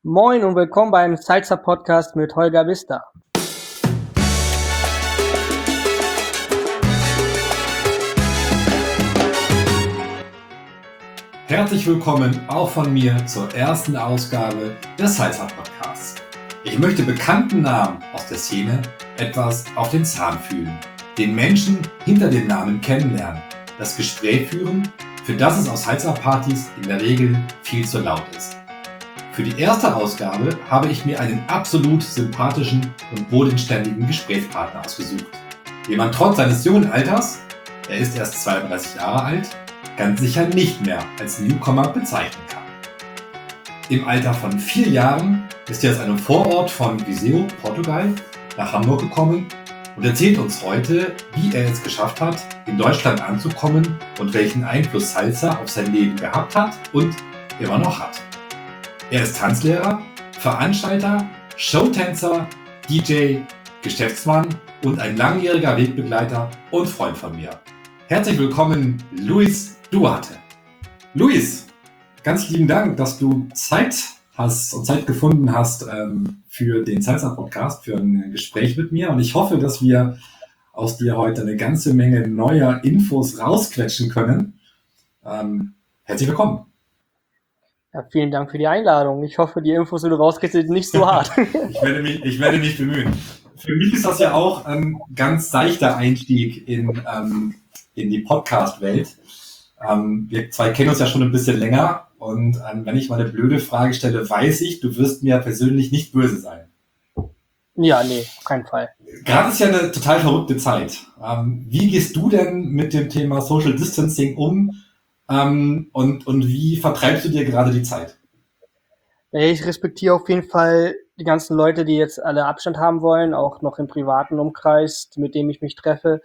Moin und willkommen beim Salsa Podcast mit Holger Vista. Herzlich willkommen auch von mir zur ersten Ausgabe des Salsa Podcasts. Ich möchte bekannten Namen aus der Szene etwas auf den Zahn fühlen, den Menschen hinter den Namen kennenlernen, das Gespräch führen, für das es auf Salsa-Partys in der Regel viel zu laut ist. Für die erste Ausgabe habe ich mir einen absolut sympathischen und bodenständigen Gesprächspartner ausgesucht, den man trotz seines jungen Alters, er ist erst 32 Jahre alt, ganz sicher nicht mehr als Newcomer bezeichnen kann. Im Alter von 4 Jahren ist er aus einem Vorort von Viseu, Portugal, nach Hamburg gekommen und erzählt uns heute, wie er es geschafft hat, in Deutschland anzukommen und welchen Einfluss Salsa auf sein Leben gehabt hat und immer noch hat. Er ist Tanzlehrer, Veranstalter, Showtänzer, DJ, Geschäftsmann und ein langjähriger Wegbegleiter und Freund von mir. Herzlich willkommen, Luis Duarte. Luis, ganz lieben Dank, dass du Zeit hast und Zeit gefunden hast für den Salsa-Podcast, für ein Gespräch mit mir. Und ich hoffe, dass wir aus dir heute eine ganze Menge neuer Infos rausquetschen können. Herzlich willkommen. Ja, vielen Dank für die Einladung. Ich hoffe, die Infos, die du rauskriegst, sind nicht so hart. Ich werde mich bemühen. Für mich ist das ja auch ein ganz seichter Einstieg in die Podcast-Welt. Wir zwei kennen uns ja schon ein bisschen länger und wenn ich mal eine blöde Frage stelle, weiß ich, du wirst mir persönlich nicht böse sein. Ja, nee, auf keinen Fall. Gerade ist ja eine total verrückte Zeit. Wie gehst du denn mit dem Thema Social Distancing um und wie vertreibst du dir gerade die Zeit? Ich respektiere auf jeden Fall die ganzen Leute, die jetzt alle Abstand haben wollen, auch noch im privaten Umkreis, mit dem ich mich treffe.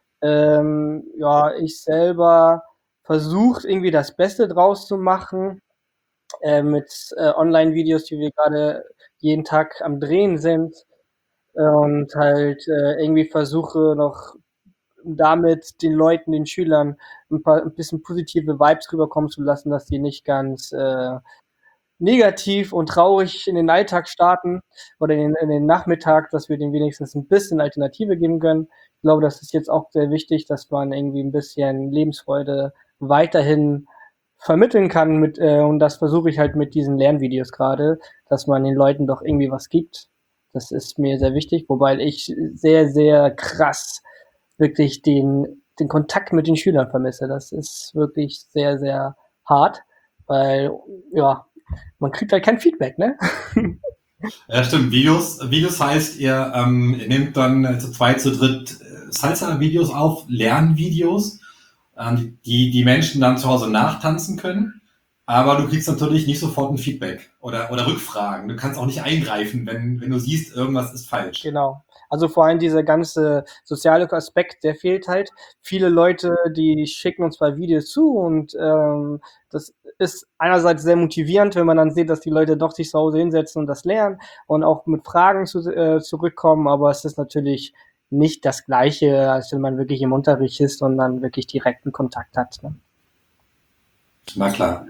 Ich selber versuche irgendwie das Beste draus zu machen mit Online-Videos, die wir gerade jeden Tag am Drehen sind und halt irgendwie versuche noch damit den Leuten, den Schülern ein bisschen positive Vibes rüberkommen zu lassen, dass die nicht ganz negativ und traurig in den Alltag starten oder in den Nachmittag, dass wir denen wenigstens ein bisschen Alternative geben können. Ich glaube, das ist jetzt auch sehr wichtig, dass man irgendwie ein bisschen Lebensfreude weiterhin vermitteln kann und das versuche ich halt mit diesen Lernvideos gerade, dass man den Leuten doch irgendwie was gibt. Das ist mir sehr wichtig, wobei ich sehr, sehr krass wirklich den Kontakt mit den Schülern vermisse. Das ist wirklich sehr, sehr hart, weil, ja, man kriegt halt kein Feedback, ne? Ja, stimmt. Videos heißt, ihr nehmt dann zu zweit, zu dritt Salsa-Videos auf, Lernvideos, die Menschen dann zu Hause nachtanzen können. Aber du kriegst natürlich nicht sofort ein Feedback oder Rückfragen. Du kannst auch nicht eingreifen, wenn du siehst, irgendwas ist falsch. Genau. Also vor allem dieser ganze soziale Aspekt, der fehlt halt. Viele Leute, die schicken uns zwar Videos zu und das ist einerseits sehr motivierend, wenn man dann sieht, dass die Leute doch sich zu Hause hinsetzen und das lernen und auch mit Fragen zurückkommen, aber es ist natürlich nicht das Gleiche, als wenn man wirklich im Unterricht ist und dann wirklich direkten Kontakt hat. Ne? Na klar.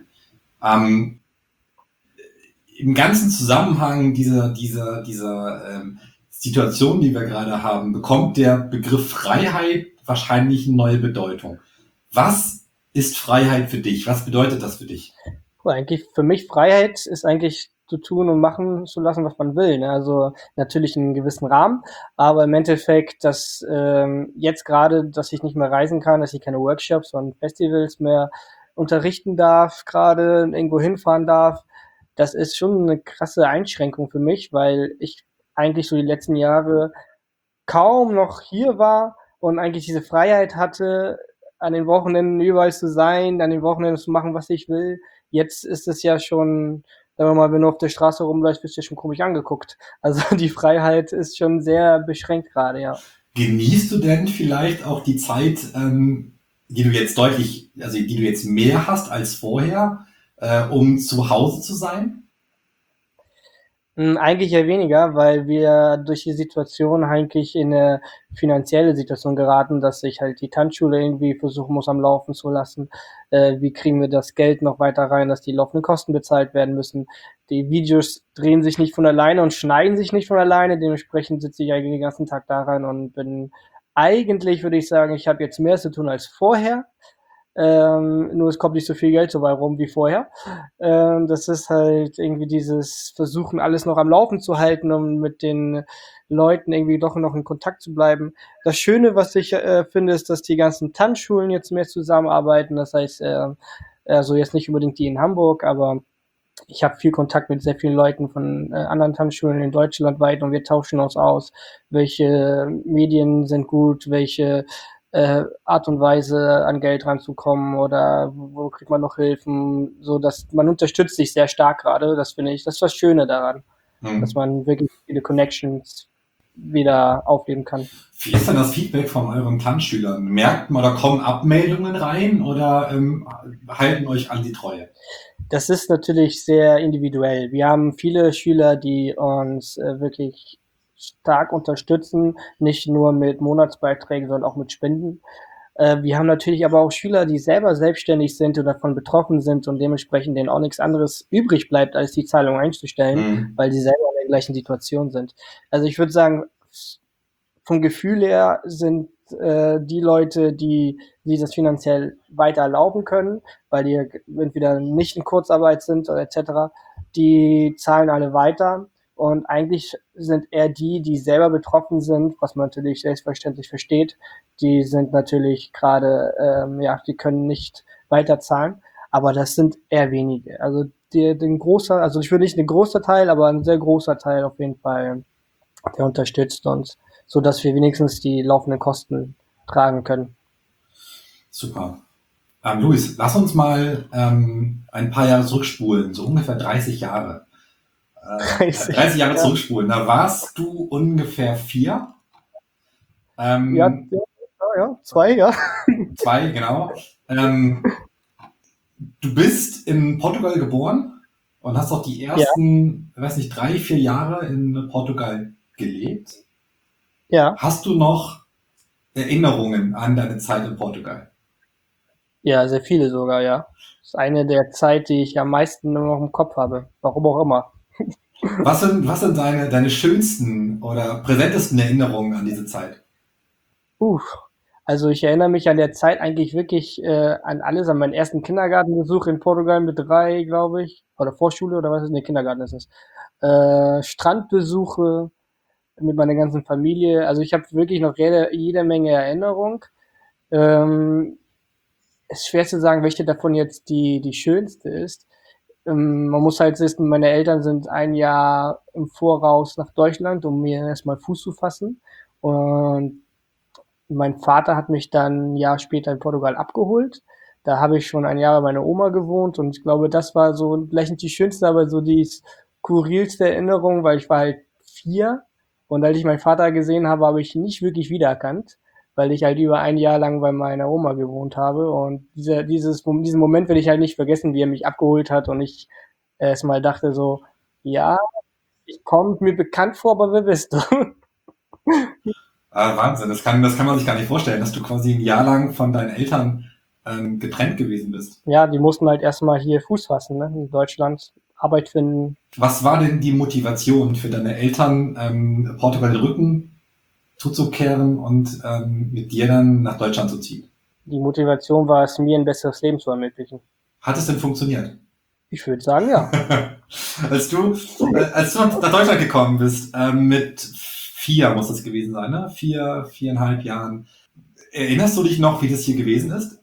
Im ganzen Zusammenhang dieser Situation, die wir gerade haben, bekommt der Begriff Freiheit wahrscheinlich eine neue Bedeutung. Was ist Freiheit für dich? Was bedeutet das für dich? Eigentlich für mich Freiheit ist eigentlich zu tun und machen zu lassen, was man will. Ne? Also natürlich in einem gewissen Rahmen, aber im Endeffekt, dass jetzt gerade, dass ich nicht mehr reisen kann, dass ich keine Workshops und Festivals mehr unterrichten darf, gerade irgendwo hinfahren darf, das ist schon eine krasse Einschränkung für mich, weil ich eigentlich so die letzten Jahre kaum noch hier war und eigentlich diese Freiheit hatte, an den Wochenenden überall zu sein, an den Wochenenden zu machen, was ich will. Jetzt ist es ja schon, sagen wir mal, wenn du auf der Straße rumläufst, bist du schon komisch angeguckt. Also die Freiheit ist schon sehr beschränkt gerade, ja. Genießt du denn vielleicht auch die Zeit, die du jetzt die du jetzt mehr hast als vorher, um zu Hause zu sein? Eigentlich eher weniger, weil wir durch die Situation eigentlich in 'ne finanzielle Situation geraten, dass ich halt die Tanzschule irgendwie versuchen muss, am Laufen zu lassen. Wie kriegen wir das Geld noch weiter rein, dass die laufenden Kosten bezahlt werden müssen? Die Videos drehen sich nicht von alleine und schneiden sich nicht von alleine. Dementsprechend sitze ich eigentlich den ganzen Tag daran und bin eigentlich, würde ich sagen, ich habe jetzt mehr zu tun als vorher. Nur es kommt nicht so viel Geld dabei rum wie vorher. Das ist halt irgendwie dieses Versuchen, alles noch am Laufen zu halten, um mit den Leuten irgendwie doch noch in Kontakt zu bleiben. Das Schöne, was ich finde, ist, dass die ganzen Tanzschulen jetzt mehr zusammenarbeiten. Das heißt, also jetzt nicht unbedingt die in Hamburg, aber ich habe viel Kontakt mit sehr vielen Leuten von anderen Tanzschulen in Deutschland weit und wir tauschen uns aus, welche Medien sind gut, welche Art und Weise an Geld ranzukommen oder wo kriegt man noch Hilfen, so dass man unterstützt sich sehr stark gerade. Das finde ich, das ist das Schöne daran, dass Hm. man wirklich viele Connections wieder aufleben kann. Wie ist denn das Feedback von euren Tanzschülern? Merkt man, da kommen Abmeldungen rein oder halten euch an die Treue? Das ist natürlich sehr individuell. Wir haben viele Schüler, die uns wirklich stark unterstützen, nicht nur mit Monatsbeiträgen, sondern auch mit Spenden. Wir haben natürlich aber auch Schüler, die selber selbstständig sind oder davon betroffen sind und dementsprechend denen auch nichts anderes übrig bleibt, als die Zahlung einzustellen, Hm. weil sie selber in der gleichen Situation sind. Also ich würde sagen, vom Gefühl her sind die Leute, die das finanziell weiter erlauben können, weil die entweder nicht in Kurzarbeit sind oder etc., die zahlen alle weiter. Und eigentlich sind eher die, die selber betroffen sind, was man natürlich selbstverständlich versteht, die sind natürlich gerade, ja, die können nicht weiter zahlen. Aber das sind eher wenige. Also den großer, also ich würde nicht ein großer Teil, aber ein sehr großer Teil auf jeden Fall, der unterstützt uns, so dass wir wenigstens die laufenden Kosten tragen können. Super. Luis, lass uns mal ein paar Jahre zurückspulen, so ungefähr 30 Jahre. 30. 30 Jahre Ja, zurückspulen, da warst du ungefähr 4. ja, Ähm, ja, ja, zwei, ja. 2, genau. Ähm, Du bist in Portugal geboren und hast auch die Ja, ersten, weiß nicht, 3, 4 Jahre in Portugal gelebt. ja, Hast du noch Erinnerungen an deine Zeit in Portugal? ja, sehr viele sogar, ja. Das ist eine der Zeit, die ich am meisten noch im Kopf habe. Warum auch immer. Was sind deine schönsten oder präsentesten Erinnerungen an diese Zeit? Uff. Also ich erinnere mich an der Zeit eigentlich wirklich an alles, an meinen ersten Kindergartenbesuch in Portugal mit 3, glaube ich. Oder Vorschule oder was ist? Ne, Kindergarten ist es. Strandbesuche, mit meiner ganzen Familie. Also ich habe wirklich noch jede Menge Erinnerung. Ähm, ist schwer zu sagen, welche davon jetzt die schönste ist. Man muss halt wissen, meine Eltern sind ein Jahr im Voraus nach Deutschland, um mir erstmal Fuß zu fassen. Und mein Vater hat mich dann ein Jahr später in Portugal abgeholt. Da habe ich schon ein Jahr bei meiner Oma gewohnt und ich glaube, das war so vielleicht nicht die schönste, aber so die skurrilste Erinnerung, weil ich war halt 4 und als ich meinen Vater gesehen habe, habe ich ihn nicht wirklich wiedererkannt, weil ich halt über ein Jahr lang bei meiner Oma gewohnt habe und diesen Moment werde ich halt nicht vergessen, wie er mich abgeholt hat und ich erst mal dachte so, ja, ich komme mir bekannt vor, aber wer bist du? Wahnsinn, das kann man sich gar nicht vorstellen, dass du quasi ein Jahr lang von deinen Eltern getrennt gewesen bist. Ja, die mussten halt erstmal hier Fuß fassen, ne? In Deutschland Arbeit finden. Was war denn die Motivation für deine Eltern, Portugal den Rücken zuzukehren und mit dir dann nach Deutschland zu ziehen? Die Motivation war es, mir ein besseres Leben zu ermöglichen. Hat es denn funktioniert? Ich würde sagen, ja. Als du nach Deutschland gekommen bist, mit 4 muss das gewesen sein, ne? 4, 4,5 Jahren. Erinnerst du dich noch, wie das hier gewesen ist?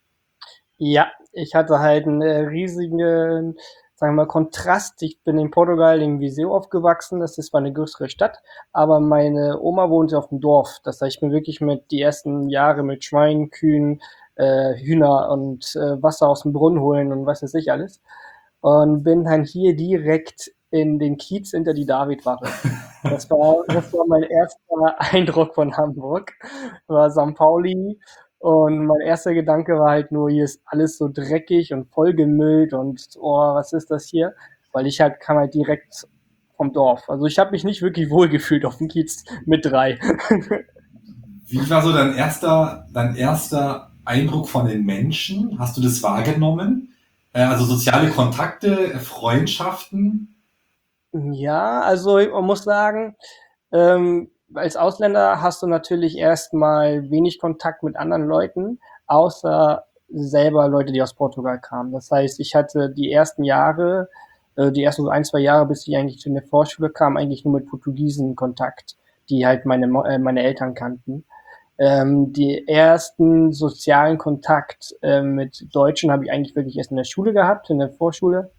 Ja, ich hatte halt einen riesigen, sagen wir mal, Kontrast. Ich bin in Portugal in Viseu aufgewachsen. Das ist zwar eine größere Stadt, aber meine Oma wohnte auf dem Dorf. Das heißt, ich bin wirklich mit die ersten Jahre mit Schweinen, Kühen, Hühner und Wasser aus dem Brunnen holen und was weiß ich alles. Und bin dann hier direkt in den Kiez hinter die Davidwache. Das war mein erster Eindruck von Hamburg. War St. Pauli und mein erster Gedanke war halt nur, hier ist alles so dreckig und vollgemüllt und oh, was ist das hier? Weil ich halt kam halt direkt vom Dorf. Also ich habe mich nicht wirklich wohlgefühlt auf dem Kiez mit 3. Wie war so dein erster Eindruck von den Menschen? Hast du das wahrgenommen? Also soziale Kontakte, Freundschaften? Ja, also man muss sagen, als Ausländer hast du natürlich erstmal wenig Kontakt mit anderen Leuten, außer selber Leute, die aus Portugal kamen. Das heißt, ich hatte die ersten Jahre, die ersten so 1, 2 Jahre, bis ich eigentlich in der Vorschule kam, eigentlich nur mit Portugiesen Kontakt, die halt meine Eltern kannten. Die ersten sozialen Kontakt mit Deutschen habe ich eigentlich wirklich erst in der Schule gehabt, in der Vorschule.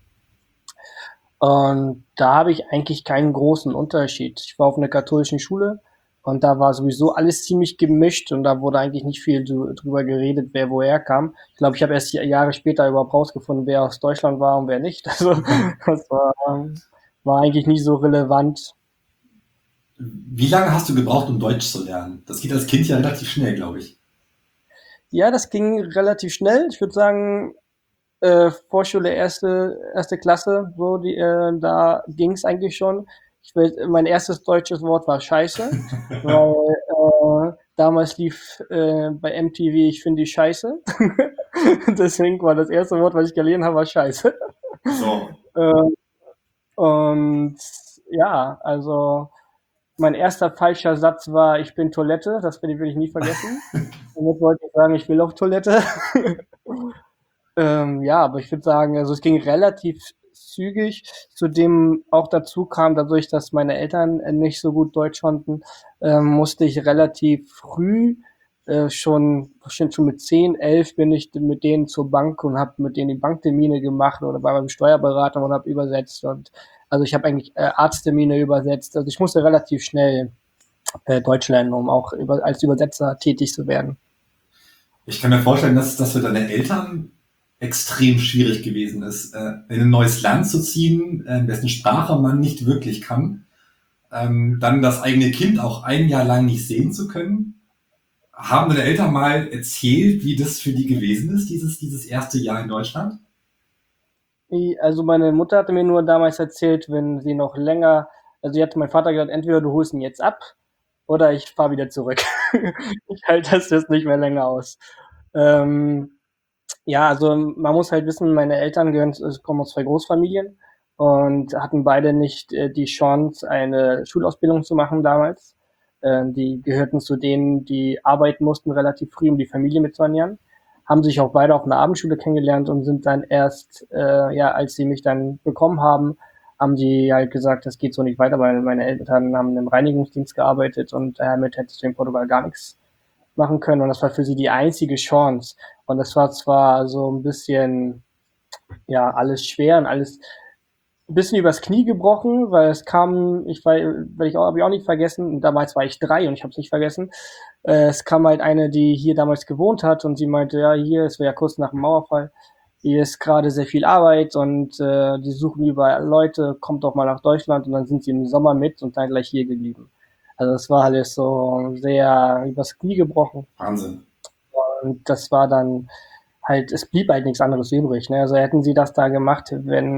Und da habe ich eigentlich keinen großen Unterschied. Ich war auf einer katholischen Schule und da war sowieso alles ziemlich gemischt und da wurde eigentlich nicht viel drüber geredet, wer woher kam. Ich glaube, ich habe erst Jahre später überhaupt rausgefunden, wer aus Deutschland war und wer nicht. Also das war eigentlich nie so relevant. Wie lange hast du gebraucht, um Deutsch zu lernen? Das geht als Kind ja relativ schnell, glaube ich. Ja, das ging relativ schnell. Ich würde sagen, Vorschule erste Klasse, so da ging es eigentlich schon. Mein erstes deutsches Wort war Scheiße, weil damals lief bei MTV Ich finde die Scheiße. Deswegen war das erste Wort, was ich gelernt habe, war Scheiße. So, Äh, und ja, also mein erster falscher Satz war, ich bin Toilette, das will ich nie vergessen. Damit wollte ich sagen, ich will auf Toilette. Ja, aber ich würde sagen, also es ging relativ zügig. Zudem auch dazu kam, dadurch, dass meine Eltern nicht so gut Deutsch konnten, musste ich relativ früh, schon mit 10, 11 bin ich mit denen zur Bank und habe mit denen die Banktermine gemacht oder bei meinem Steuerberater und habe übersetzt. Und also ich habe eigentlich Arzttermine übersetzt. Also ich musste relativ schnell Deutsch lernen, um auch als Übersetzer tätig zu werden. ich kann mir vorstellen, dass das für deine Eltern extrem schwierig gewesen ist, in ein neues Land zu ziehen, dessen Sprache man nicht wirklich kann, dann das eigene Kind auch ein Jahr lang nicht sehen zu können. Haben deine Eltern mal erzählt, wie das für die gewesen ist, dieses erste Jahr in Deutschland? Also meine Mutter hatte mir nur damals erzählt, wenn sie noch länger, also sie hatte mein Vater gesagt, entweder du holst ihn jetzt ab oder ich fahre wieder zurück. Ich halte das jetzt nicht mehr länger aus. Ähm, ja, also man muss halt wissen, meine Eltern kommen aus 2 Großfamilien und hatten beide nicht die Chance, eine Schulausbildung zu machen damals. Die gehörten zu denen, die arbeiten mussten relativ früh, um die Familie mitzuernähren. Haben sich auch beide auf einer Abendschule kennengelernt und sind dann erst, ja, als sie mich dann bekommen haben, haben die halt gesagt, das geht so nicht weiter, weil meine Eltern haben im Reinigungsdienst gearbeitet und damit hättest du in Portugal gar nichts machen können. Und das war für sie die einzige Chance. Und das war zwar so ein bisschen, ja, alles schwer und alles ein bisschen übers Knie gebrochen, weil es kam, habe ich auch nicht vergessen, und damals war ich 3 und ich habe es nicht vergessen. Es kam halt eine, die hier damals gewohnt hat und sie meinte, ja, hier, es war ja kurz nach dem Mauerfall, hier ist gerade sehr viel Arbeit und die suchen überall Leute, kommt doch mal nach Deutschland und dann sind sie im Sommer mit und dann gleich hier geblieben. Also das war alles so sehr übers Knie gebrochen. Wahnsinn. Und das war dann halt, es blieb halt nichts anderes übrig. Ne? Also hätten sie das da gemacht,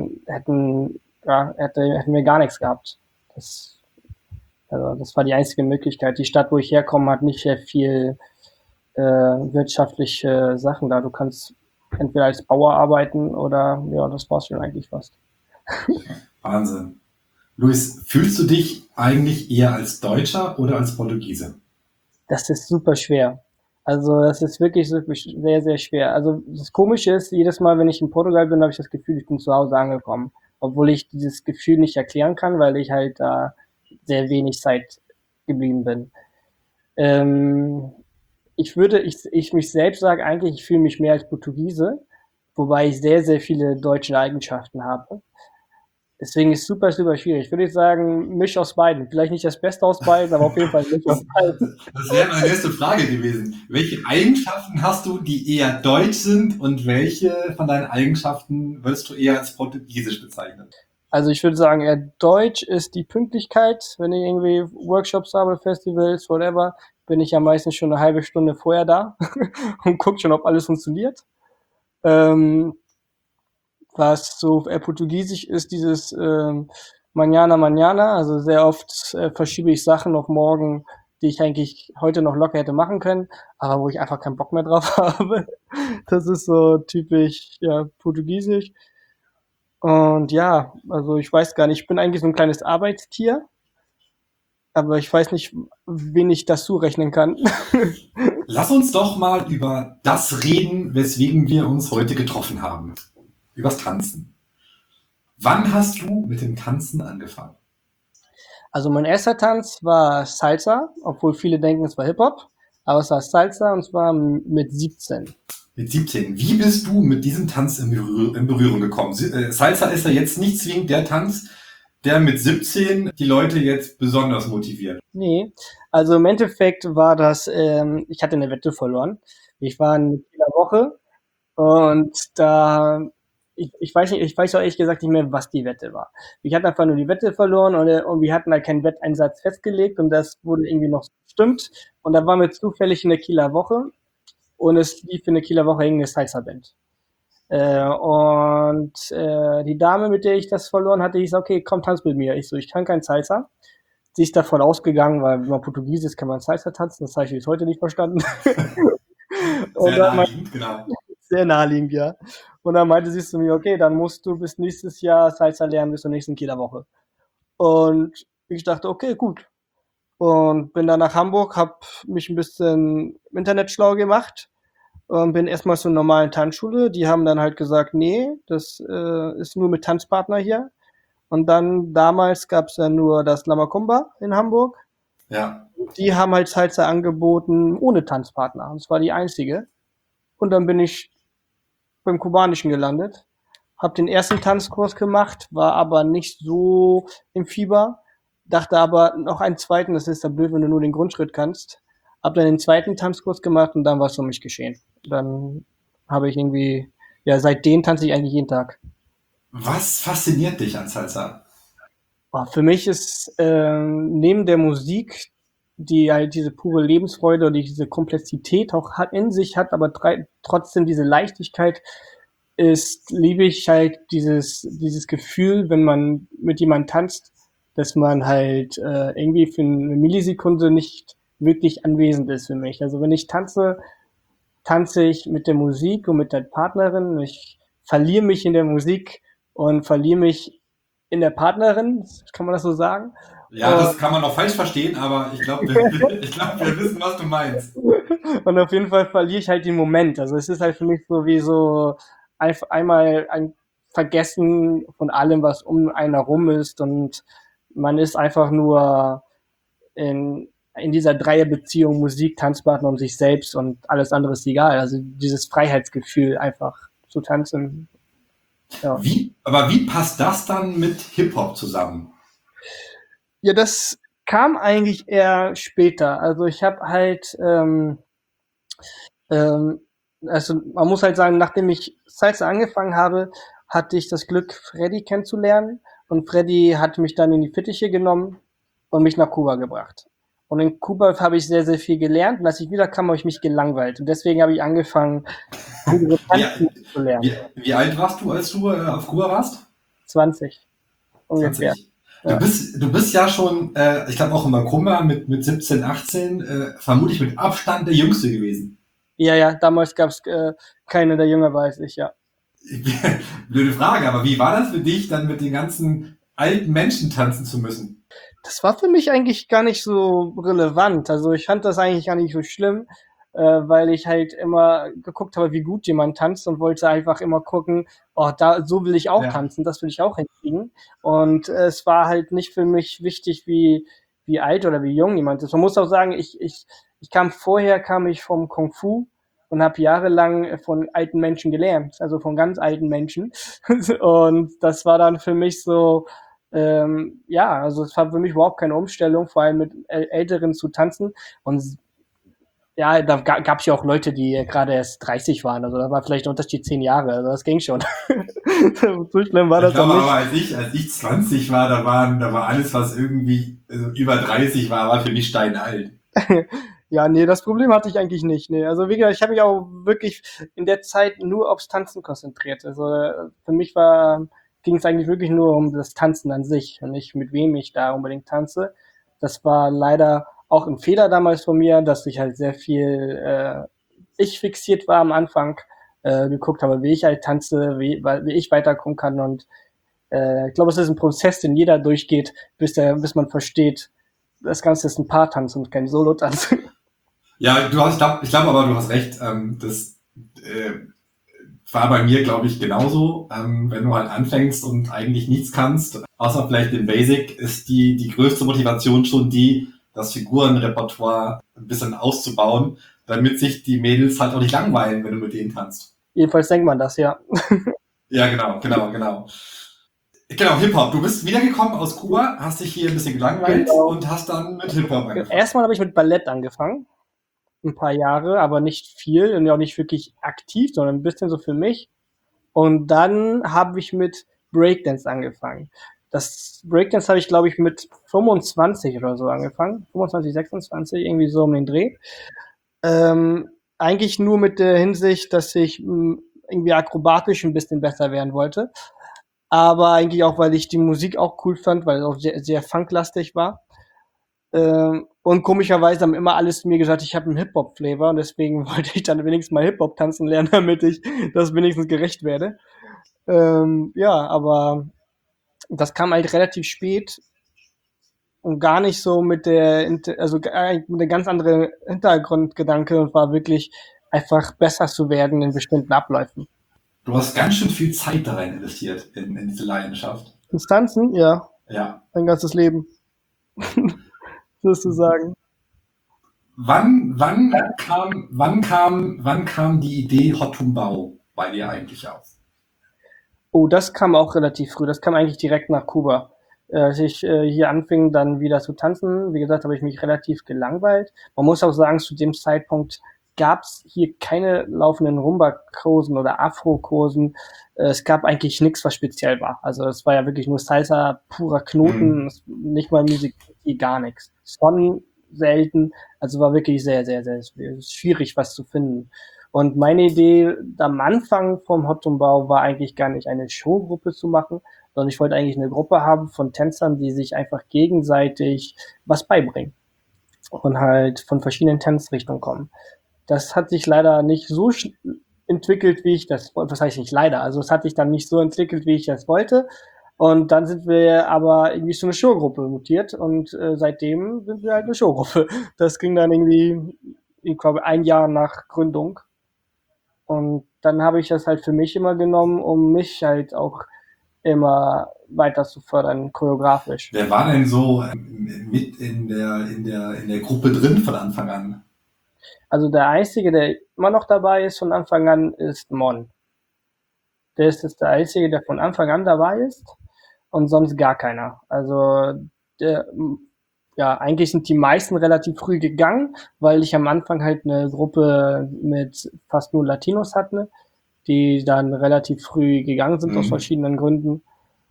hätten wir gar nichts gehabt. Das, also das war die einzige Möglichkeit. Die Stadt, wo ich herkomme, hat nicht sehr viel wirtschaftliche Sachen da. Du kannst entweder als Bauer arbeiten oder ja, das war's schon eigentlich fast. Wahnsinn. Luis, fühlst du dich eigentlich eher als Deutscher oder als Portugiese? Das ist super schwer. Also das ist wirklich sehr, sehr schwer. Also das Komische ist, jedes Mal, wenn ich in Portugal bin, habe ich das Gefühl, ich bin zu Hause angekommen. Obwohl ich dieses Gefühl nicht erklären kann, weil ich halt da sehr wenig Zeit geblieben bin. Ähm, ich mich selbst sage eigentlich, ich fühle mich mehr als Portugiese, wobei ich sehr, sehr viele deutsche Eigenschaften habe. Deswegen ist super, super schwierig. Ich würde sagen, Misch aus beiden. Vielleicht nicht das Beste aus beiden, aber auf jeden Fall Misch aus beiden. Das wäre meine nächste Frage gewesen. Welche Eigenschaften hast du, die eher deutsch sind und welche von deinen Eigenschaften würdest du eher als portugiesisch bezeichnen? Also ich würde sagen, eher Deutsch ist die Pünktlichkeit. Wenn ich irgendwie Workshops habe, Festivals, whatever, bin ich ja meistens schon eine halbe Stunde vorher da und gucke schon, ob alles funktioniert. Ähm, was so Portugiesisch ist, dieses Mañana, mañana. Also sehr oft verschiebe ich Sachen auf morgen, die ich eigentlich heute noch locker hätte machen können, aber wo ich einfach keinen Bock mehr drauf habe. Das ist so typisch, ja, portugiesisch. Und ja, also ich weiß gar nicht, ich bin eigentlich so ein kleines Arbeitstier, aber ich weiß nicht, wen ich das zurechnen kann. Lass uns doch mal über das reden, weswegen wir uns heute getroffen haben. Übers Tanzen. Wann hast du mit dem Tanzen angefangen? Also mein erster Tanz war Salsa, obwohl viele denken, es war Hip-Hop, aber es war Salsa und zwar mit 17. Mit 17. Wie bist du mit diesem Tanz in Berührung gekommen? Salsa ist ja jetzt nicht zwingend der Tanz, der mit 17 die Leute jetzt besonders motiviert. Nee, also im Endeffekt war das, ich hatte eine Wette verloren. Ich war in der Woche und ich weiß nicht, ich weiß auch ehrlich gesagt nicht mehr, was die Wette war. Ich hatte einfach nur die Wette verloren und wir hatten halt keinen Wetteinsatz festgelegt und das wurde irgendwie noch so bestimmt. Und da waren wir zufällig in der Kieler Woche und es lief in der Kieler Woche irgendeine Salsa-Band. Die Dame, mit der ich das verloren hatte, hieß, okay, komm, tanz mit mir. Ich so, ich kann kein Salsa. Sie ist davon ausgegangen, weil wenn man Portugiesisch ist, kann man Salsa tanzen. Das habe ich bis heute nicht verstanden. Und Sehr dann meinte, naheliegend, genau. sehr naheliegend, ja. Und dann meinte sie zu mir, okay, dann musst du bis nächstes Jahr Salsa lernen, bis zur nächsten Kieler Woche. Und ich dachte, okay, gut. Und bin dann nach Hamburg, habe mich ein bisschen im Internet schlau gemacht und bin erstmal zur normalen Tanzschule. Die haben dann halt gesagt, nee, das ist nur mit Tanzpartner hier. Und dann damals gab es ja nur das Lamacumba in Hamburg. Ja. Die haben halt Salsa angeboten ohne Tanzpartner. Und das war die einzige. Und dann bin ich beim Kubanischen gelandet, habe den ersten Tanzkurs gemacht, war aber nicht so im Fieber, dachte aber noch einen zweiten, das ist ja blöd, wenn du nur den Grundschritt kannst. Hab dann den zweiten Tanzkurs gemacht und dann war es um mich geschehen. Dann habe ich irgendwie, ja, seitdem tanze ich eigentlich jeden Tag. Was fasziniert dich an Salsa? Für mich ist neben der Musik, die halt diese pure Lebensfreude und diese Komplexität auch hat, in sich hat, aber trotzdem diese Leichtigkeit, liebe ich halt dieses Gefühl, wenn man mit jemandem tanzt, dass man halt irgendwie für eine Millisekunde nicht wirklich anwesend ist für mich. Also wenn ich tanze, tanze ich mit der Musik und mit der Partnerin. Ich verliere mich in der Musik und verliere mich in der Partnerin, kann man das so sagen? Ja, Und, das kann man auch falsch verstehen, aber ich glaube, wir wissen, was du meinst. und auf jeden Fall verliere ich halt den Moment. Also es ist halt für mich so wie so einmal ein Vergessen von allem, was um einen herum ist und man ist einfach nur in dieser Dreierbeziehung Musik, Tanzpartner und sich selbst und alles andere ist egal. Also dieses Freiheitsgefühl einfach zu tanzen. Ja, Aber wie passt das dann mit Hip-Hop zusammen? ja, das kam eigentlich eher später. Also ich habe halt, ähm, also man muss halt sagen, nachdem ich Salsa angefangen habe, hatte ich das Glück, Freddy kennenzulernen. Und Freddy hat mich dann in die Fittiche genommen und mich nach Kuba gebracht. Und in Kuba habe ich sehr, sehr viel gelernt. Und als ich wiederkam, habe ich mich gelangweilt. Und deswegen habe ich angefangen, andere Wie, Tanzen zu lernen. wie alt warst du, als du auf Kuba warst? 20 ungefähr. 20. Ja, Du bist ja schon, ich glaube auch in Kummer mit 17, 18, vermutlich mit Abstand der Jüngste gewesen. ja, ja, damals gab es keine, der jünger war als ich, ja. Blöde Frage, aber wie war das für dich, dann mit den ganzen alten Menschen tanzen zu müssen? Das war für mich eigentlich gar nicht so relevant. Also ich fand das eigentlich gar nicht so schlimm, weil ich halt immer geguckt habe, wie gut jemand tanzt und wollte einfach immer gucken, oh, da, so will ich auch Ja. tanzen, das will ich auch hinkriegen. Und es war halt nicht für mich wichtig, wie alt oder wie jung jemand ist. Man muss auch sagen, kam ich vom Kung Fu und habe jahrelang von alten Menschen gelernt, also von ganz alten Menschen. Und das war dann für mich so, ja, also es war für mich überhaupt keine Umstellung, vor allem mit Älteren zu tanzen. Und ja, da gab es ja auch Leute, die gerade erst 30 waren. Also da war vielleicht der Unterschied 10 Jahre. Also das ging schon. So schlimm war Ich das auch glaube aber, nicht. als ich 20 war, da war alles, was irgendwie über 30 war, war für mich steinalt. Ja, nee, das Problem hatte ich eigentlich nicht. Nee. Also wie gesagt, ich habe mich auch wirklich in der Zeit nur aufs Tanzen konzentriert. Also für mich war ging es eigentlich wirklich nur um das Tanzen an sich und nicht mit wem ich da unbedingt tanze. Das war leider auch ein Fehler damals von mir, dass ich halt sehr viel ich fixiert war am Anfang, geguckt habe, wie ich halt tanze, wie ich weiterkommen kann. Und ich glaube, es ist ein Prozess, den jeder durchgeht, bis man versteht, das Ganze ist ein Paartanz und kein Solotanz. Ja, ich glaube aber, du hast recht. Das äh, war bei mir, glaube ich, genauso. Wenn du halt anfängst und eigentlich nichts kannst, außer vielleicht den Basic, ist die größte Motivation schon die, das Figurenrepertoire ein bisschen auszubauen, damit sich die Mädels halt auch nicht langweilen, wenn du mit denen tanzt. Jedenfalls denkt man das, ja. Ja, genau. Genau, Hip-Hop. Du bist wiedergekommen aus Kuba, hast dich hier ein bisschen gelangweilt Genau. und hast dann mit Hip-Hop angefangen. Erstmal habe ich mit Ballett angefangen, ein paar Jahre, aber nicht viel und auch nicht wirklich aktiv, sondern ein bisschen so für mich. Und dann habe ich mit Breakdance angefangen. Das Breakdance habe ich, glaube ich, mit 25 oder so angefangen. 25, 26, irgendwie so um den Dreh. Eigentlich nur mit der Hinsicht, dass ich irgendwie akrobatisch ein bisschen besser werden wollte. Aber eigentlich auch, weil ich die Musik auch cool fand, weil es auch sehr, sehr funklastig war. Und komischerweise haben immer alles zu mir gesagt, ich habe einen Hip-Hop-Flavor und deswegen wollte ich dann wenigstens mal Hip-Hop tanzen lernen, damit ich das wenigstens gerecht werde. Ja, aber das kam halt relativ spät und gar nicht so mit also mit einem ganz anderen Hintergrundgedanke und war wirklich einfach besser zu werden in bestimmten Abläufen. Du hast ganz schön viel Zeit da rein investiert in diese Leidenschaft. Instanzen, ja, Ja. mein ganzes Leben, sozusagen. Wann kam die Idee Hot Tumbao bei dir eigentlich auf? Oh, das kam auch relativ früh. Das kam eigentlich direkt nach Kuba. Als ich hier anfing, dann wieder zu tanzen, wie gesagt, habe ich mich relativ gelangweilt. Man muss auch sagen, zu dem Zeitpunkt gab es hier keine laufenden Rumba-Kursen oder Afro-Kursen. Es gab eigentlich nichts, was speziell war. Also es war ja wirklich nur Salsa, purer Knoten, nicht mal Musik, gar nichts. Schon selten. Also war wirklich sehr, sehr, sehr schwierig, was zu finden. Und meine Idee am Anfang vom Hot Tumbao war eigentlich gar nicht eine Showgruppe zu machen, sondern ich wollte eigentlich eine Gruppe haben von Tänzern, die sich einfach gegenseitig was beibringen und halt von verschiedenen Tanzrichtungen kommen. Das hat sich leider nicht so entwickelt, wie ich das wollte. Was heißt nicht leider? Also es hat sich dann nicht so entwickelt, wie ich das wollte. Und dann sind wir aber irgendwie zu einer Showgruppe mutiert und seitdem sind wir halt eine Showgruppe. Das ging dann irgendwie, ich glaube, ein Jahr nach Gründung. Und dann habe ich das halt für mich immer genommen, um mich halt auch immer weiter zu fördern, choreografisch. Wer war denn so mit in der Gruppe drin von Anfang an? Also der Einzige, der immer noch dabei ist von Anfang an, ist Mon. Der ist jetzt der Einzige, der von Anfang an dabei ist und sonst gar keiner. Also der, ja, eigentlich sind die meisten relativ früh gegangen, weil ich am Anfang halt eine Gruppe mit fast nur Latinos hatte, die dann relativ früh gegangen sind aus verschiedenen Gründen.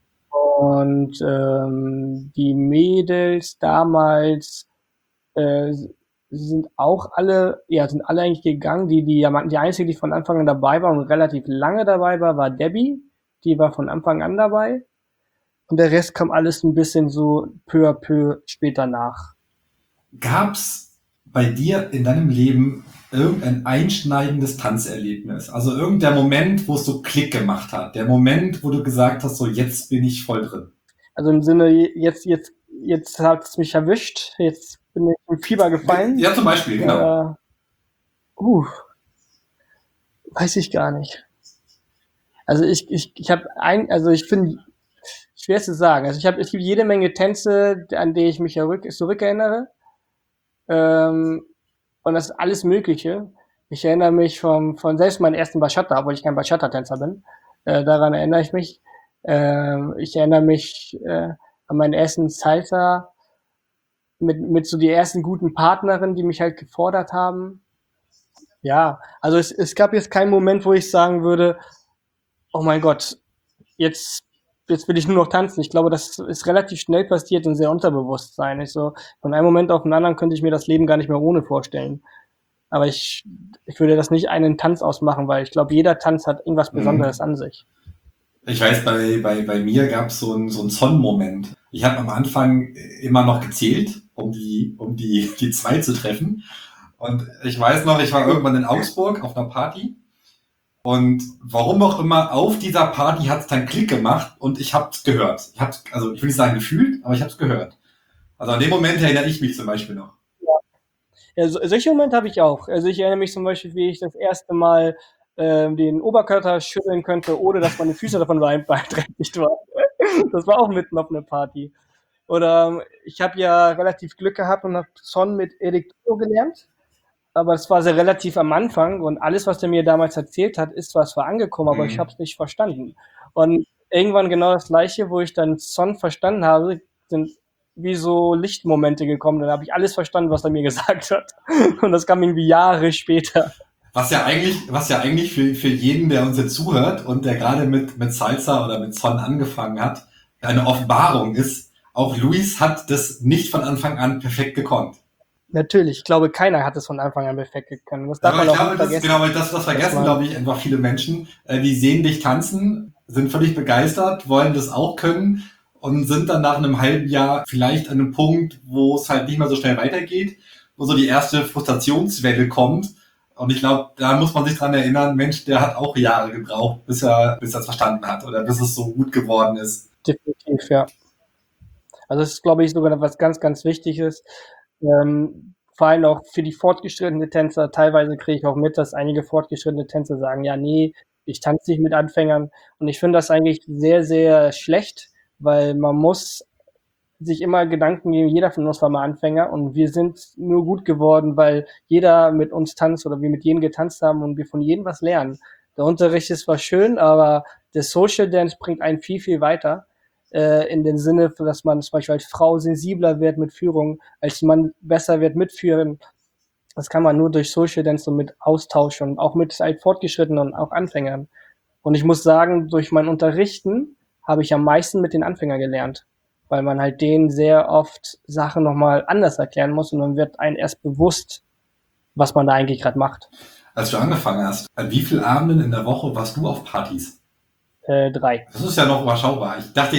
Und die Mädels damals sind alle eigentlich gegangen. Die einzige, die von Anfang an dabei war und relativ lange dabei war Debbie. Die war von Anfang an dabei. Und der Rest kam alles ein bisschen so peu à peu später nach. Gab's bei dir in deinem Leben irgendein einschneidendes Tanzerlebnis? Also irgendein Moment, wo es so Klick gemacht hat. Der Moment, wo du gesagt hast, so jetzt bin ich voll drin. Also im Sinne, jetzt hat es mich erwischt. Jetzt bin ich im Fieber gefallen. Ja, zum Beispiel, genau. Weiß ich gar nicht. Also ich habe also ich finde, schwer zu sagen. Also es gibt jede Menge Tänze, an die ich mich zurückerinnere. Und das ist alles Mögliche. Ich erinnere mich von selbst meinen ersten Bachata, obwohl ich kein Bachata-Tänzer bin. Daran erinnere ich mich. Ich erinnere mich an meinen ersten Salsa mit so die ersten guten Partnerinnen, die mich halt gefordert haben. Ja, also es gab jetzt keinen Moment, wo ich sagen würde, oh mein Gott, jetzt will ich nur noch tanzen. Ich glaube, das ist relativ schnell passiert und sehr unterbewusst sein. Von einem Moment auf den anderen könnte ich mir das Leben gar nicht mehr ohne vorstellen. Aber ich würde das nicht einen Tanz ausmachen, weil ich glaube, jeder Tanz hat irgendwas Besonderes an sich. Ich weiß, bei mir gab es so einen Zonn-Moment. Ich habe am Anfang immer noch gezählt, die zwei zu treffen. Und ich weiß noch, ich war irgendwann in Augsburg auf einer Party. Und warum auch immer, auf dieser Party hat es dann Klick gemacht und ich habe es gehört. Also ich will nicht sagen gefühlt, aber ich habe es gehört. Also an dem Moment erinnere ich mich zum Beispiel noch. Ja, solche Momente habe ich auch. Also ich erinnere mich zum Beispiel, wie ich das erste Mal den Oberkörper schütteln könnte, ohne dass meine Füße davon beeinträchtigt waren. Das war auch mitten auf einer Party. Oder ich habe ja relativ Glück gehabt und habe Son mit Erik gelernt. Aber es war sehr relativ am Anfang und alles, was der mir damals erzählt hat, ist zwar angekommen, aber ich habe es nicht verstanden. Und irgendwann genau das Gleiche, wo ich dann Son verstanden habe, sind wie so Lichtmomente gekommen. Dann habe ich alles verstanden, was er mir gesagt hat. Und das kam irgendwie Jahre später. Was ja eigentlich für jeden, der uns jetzt zuhört und der gerade mit Salsa oder mit Son angefangen hat, eine Offenbarung ist. Auch Luis hat das nicht von Anfang an perfekt gekonnt. Natürlich, ich glaube, keiner hat es von Anfang an perfekt gekonnt. Das darf Aber man ich auch glaube, nicht vergessen. genau, weil das vergessen, glaube ich, einfach viele Menschen. Die sehen dich tanzen, sind völlig begeistert, wollen das auch können und sind dann nach einem halben Jahr vielleicht an einem Punkt, wo es halt nicht mehr so schnell weitergeht, wo so die erste Frustrationswelle kommt. Und ich glaube, da muss man sich dran erinnern, Mensch, der hat auch Jahre gebraucht, bis er es verstanden hat oder bis es so gut geworden ist. Definitiv, ja. Also das ist, glaube ich, sogar was ganz, ganz Wichtiges. Vor allem auch für die fortgeschrittenen Tänzer. Teilweise kriege ich auch mit, dass einige fortgeschrittene Tänzer sagen, ja, nee, ich tanze nicht mit Anfängern. Und ich finde das eigentlich sehr, sehr schlecht, weil man muss sich immer Gedanken geben, jeder von uns war mal Anfänger und wir sind nur gut geworden, weil jeder mit uns tanzt oder wir mit jedem getanzt haben und wir von jedem was lernen. Der Unterricht ist zwar schön, aber der Social Dance bringt einen viel, viel weiter. In dem Sinne, dass man zum Beispiel als Frau sensibler wird mit Führung, als Mann besser wird mit Führen. Das kann man nur durch Social Dance und mit Austausch und auch mit Fortgeschrittenen und auch Anfängern. Und ich muss sagen, durch mein Unterrichten habe ich am meisten mit den Anfängern gelernt, weil man halt denen sehr oft Sachen nochmal anders erklären muss und dann wird einem erst bewusst, was man da eigentlich gerade macht. Als du angefangen hast, an wie vielen Abenden in der Woche warst du auf Partys? 3. Das ist ja noch überschaubar.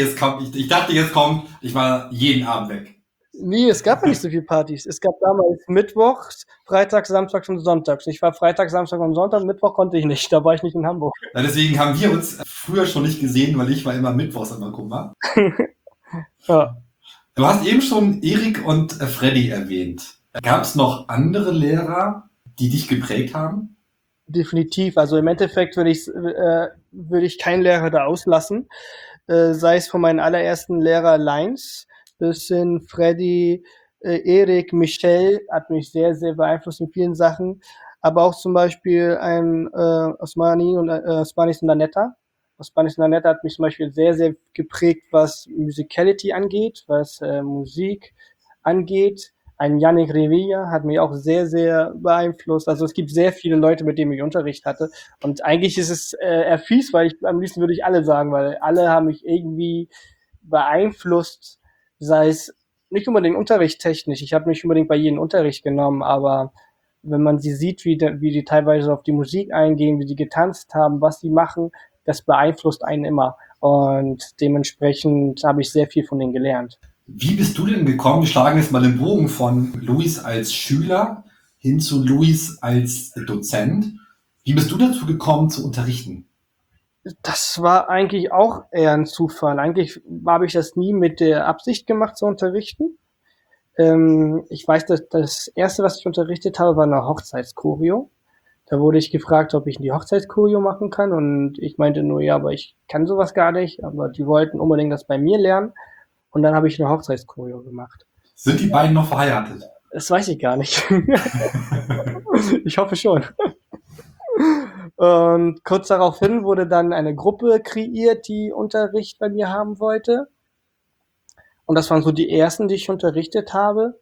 Ich kommt, ich war jeden Abend weg. Nee, es gab ja nicht so viele Partys. Es gab damals Mittwochs, Freitags, Samstags und Sonntags. Ich war Freitag, Samstag und Sonntag, Mittwoch konnte ich nicht, da war ich nicht in Hamburg. Ja, deswegen haben wir uns früher schon nicht gesehen, weil ich war immer mittwochs immer Kummer. Ja. Du hast eben schon Erik und Freddy erwähnt. Gab es noch andere Lehrer, die dich geprägt haben? Definitiv. Also im Endeffekt würde ich keinen Lehrer da auslassen. Sei es von meinen allerersten Lehrer Leins bis hin Freddy, Erik, Michel hat mich sehr, sehr beeinflusst in vielen Sachen. Aber auch zum Beispiel ein Osmanis und Anetta. Osmanis und Anetta hat mich zum Beispiel sehr, sehr geprägt, was Musicality angeht, was Musik angeht. Ein Yannick Revilla hat mich auch sehr, sehr beeinflusst. Also es gibt sehr viele Leute, mit denen ich Unterricht hatte. Und eigentlich ist es eher fies, weil am liebsten würde ich alle sagen, weil alle haben mich irgendwie beeinflusst, sei es nicht unbedingt unterrichtstechnisch. Ich habe nicht unbedingt bei jedem Unterricht genommen, aber wenn man sie sieht, wie die teilweise auf die Musik eingehen, wie die getanzt haben, was sie machen, das beeinflusst einen immer. Und dementsprechend habe ich sehr viel von denen gelernt. Wie bist du denn gekommen? Wir schlagen jetzt mal den Bogen von Luis als Schüler hin zu Luis als Dozent. Wie bist du dazu gekommen, zu unterrichten? Das war eigentlich auch eher ein Zufall. Eigentlich habe ich das nie mit der Absicht gemacht zu unterrichten. Ich weiß, dass das erste, was ich unterrichtet habe, war eine Hochzeitschoreo. Da wurde ich gefragt, ob ich die Hochzeitschoreo machen kann und ich meinte nur, ja, aber ich kann sowas gar nicht. Aber die wollten unbedingt das bei mir lernen und dann habe ich eine Hochzeitschoreo gemacht. Sind die beiden noch verheiratet? Das weiß ich gar nicht. Ich hoffe schon. Und kurz daraufhin wurde dann eine Gruppe kreiert, die Unterricht bei mir haben wollte. Und das waren so die ersten, die ich unterrichtet habe.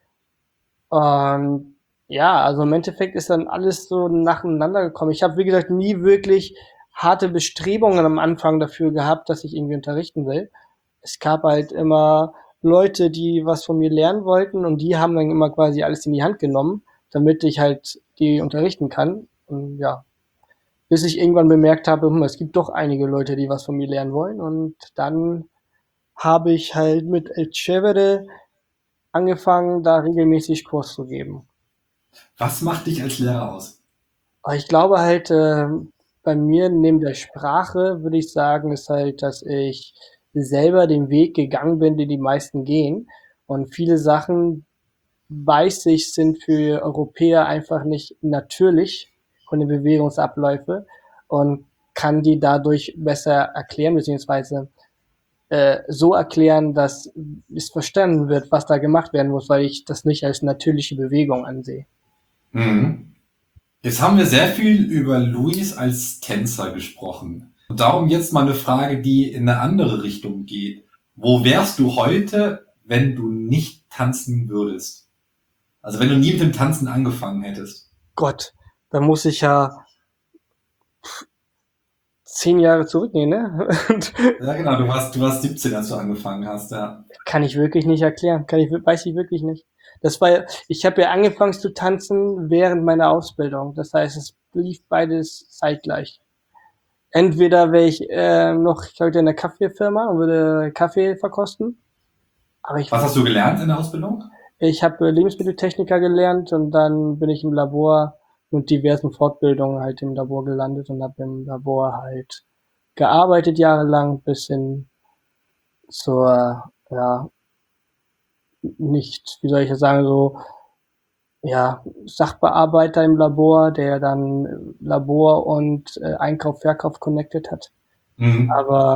Und ja, also im Endeffekt ist dann alles so nacheinander gekommen. Ich habe, wie gesagt, nie wirklich harte Bestrebungen am Anfang dafür gehabt, dass ich irgendwie unterrichten will. Es gab halt immer Leute, die was von mir lernen wollten und die haben dann immer quasi alles in die Hand genommen, damit ich halt die unterrichten kann. Und ja, bis ich irgendwann bemerkt habe, es gibt doch einige Leute, die was von mir lernen wollen. Und dann habe ich halt mit El Chévere angefangen, da regelmäßig Kurs zu geben. Was macht dich als Lehrer aus? Aber ich glaube halt, bei mir neben der Sprache würde ich sagen, ist halt, dass ich selber den Weg gegangen bin, den die meisten gehen. Und viele Sachen, weiß ich, sind für Europäer einfach nicht natürlich von den Bewegungsabläufe und kann die dadurch besser erklären, beziehungsweise so erklären, dass es verstanden wird, was da gemacht werden muss, weil ich das nicht als natürliche Bewegung ansehe. Mhm. Jetzt haben wir sehr viel über Luis als Tänzer gesprochen. Und darum jetzt mal eine Frage, die in eine andere Richtung geht. Wo wärst du heute, wenn du nicht tanzen würdest? Also wenn du nie mit dem Tanzen angefangen hättest. Gott, da muss ich ja 10 Jahre zurückgehen, ne? Ja, genau, du warst 17, als du angefangen hast, ja. Kann ich wirklich nicht erklären. Weiß ich wirklich nicht. Ich habe ja angefangen zu tanzen während meiner Ausbildung. Das heißt, es lief beides zeitgleich. Entweder wäre ich noch heute in der Kaffeefirma und würde Kaffee verkosten, aber Was hast du gelernt in der Ausbildung? ich habe Lebensmitteltechniker gelernt und dann bin ich im Labor mit diversen Fortbildungen halt im Labor gelandet und habe im Labor halt gearbeitet jahrelang bis hin zur, ja, nicht, wie soll ich das sagen, so, ja, Sachbearbeiter im Labor, der dann Labor und Einkauf, Verkauf connected hat. Mhm. Aber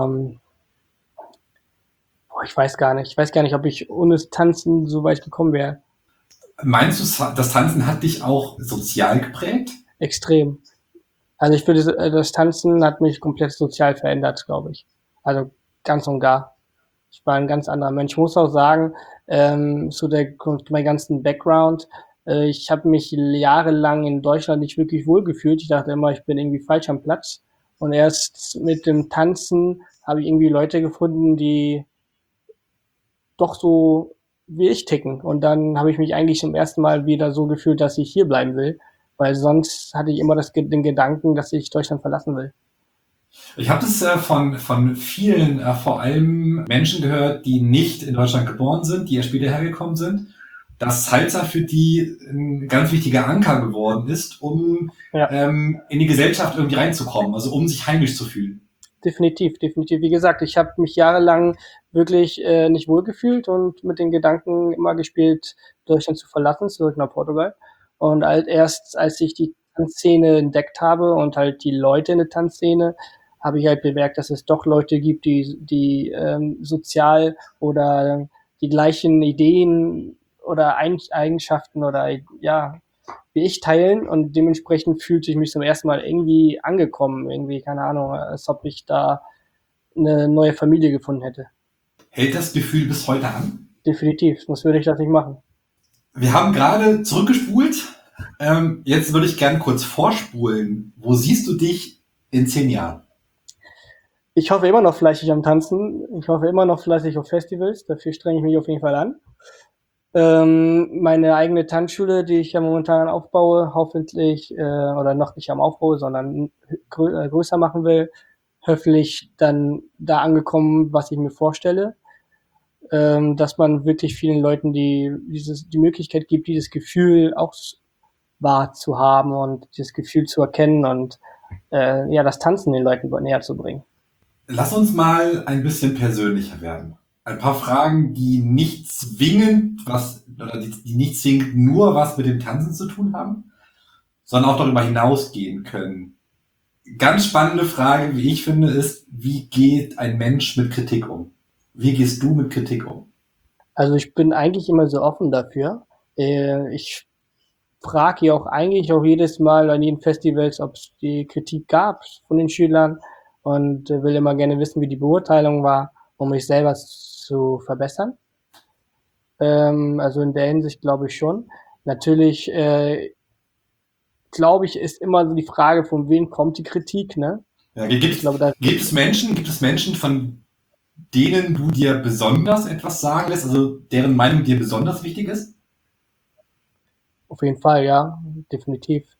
ich weiß gar nicht. Ich weiß gar nicht, ob ich ohne das Tanzen so weit gekommen wäre. Meinst du, das Tanzen hat dich auch sozial geprägt? Extrem. Also ich würde, das Tanzen hat mich komplett sozial verändert, glaube ich. Also ganz und gar. Ich war ein ganz anderer Mensch. Ich muss auch sagen, mein ganzen Background, ich habe mich jahrelang in Deutschland nicht wirklich wohlgefühlt. Ich dachte immer, ich bin irgendwie falsch am Platz. Und erst mit dem Tanzen habe ich irgendwie Leute gefunden, die doch so wie ich ticken. Und dann habe ich mich eigentlich zum ersten Mal wieder so gefühlt, dass ich hier bleiben will. Weil sonst hatte ich immer den Gedanken, dass ich Deutschland verlassen will. Ich habe das von vielen, vor allem Menschen gehört, die nicht in Deutschland geboren sind, die ja später hergekommen sind, dass Salsa für die ein ganz wichtiger Anker geworden ist, um Ja, in die Gesellschaft irgendwie reinzukommen, also um sich heimisch zu fühlen. definitiv, definitiv. Wie gesagt, ich habe mich jahrelang wirklich nicht wohlgefühlt und mit den Gedanken immer gespielt, Deutschland zu verlassen, zurück nach Portugal. Und halt erst, als ich die Tanzszene entdeckt habe und halt die Leute in der Tanzszene, habe ich halt bemerkt, dass es doch Leute gibt, die sozial oder die gleichen Ideen oder Eigenschaften oder ja, wie ich teilen und dementsprechend fühlte ich mich zum ersten Mal irgendwie angekommen, irgendwie, keine Ahnung, als ob ich da eine neue Familie gefunden hätte. Hält das Gefühl bis heute an? Definitiv, sonst würde ich das nicht machen. Wir haben gerade zurückgespult. Jetzt würde ich gerne kurz vorspulen. Wo siehst du dich in 10 Jahren? Ich hoffe immer noch fleißig am Tanzen. Ich hoffe immer noch fleißig auf Festivals. Dafür strenge ich mich auf jeden Fall an. Meine eigene Tanzschule, die ich ja momentan aufbaue, hoffentlich, oder noch nicht am Aufbau, sondern größer machen will, hoffentlich dann da angekommen, was ich mir vorstelle. Dass man wirklich vielen Leuten die Möglichkeit gibt, dieses Gefühl auch wahr zu haben und dieses Gefühl zu erkennen und ja, das Tanzen den Leuten näher zu bringen. Lass uns mal ein bisschen persönlicher werden. Ein paar Fragen, die nicht zwingend oder die nicht zwingend nur was mit dem Tanzen zu tun haben, sondern auch darüber hinausgehen können. Ganz spannende Frage, wie ich finde, ist, wie geht ein Mensch mit Kritik um? Wie gehst du mit Kritik um? Also ich bin eigentlich immer so offen dafür. Ich frage ja auch eigentlich auch jedes Mal an jeden Festivals, ob es die Kritik gab von den Schülern und will immer gerne wissen, wie die Beurteilung war, um mich selber zu verbessern. Also in der Hinsicht glaube ich schon. Natürlich glaube ich, ist immer so die Frage, von wem kommt die Kritik, ne? Ja, Ich glaube, da gibt es Menschen, von denen du dir besonders etwas sagen lässt, also deren Meinung dir besonders wichtig ist? auf jeden Fall, ja, definitiv.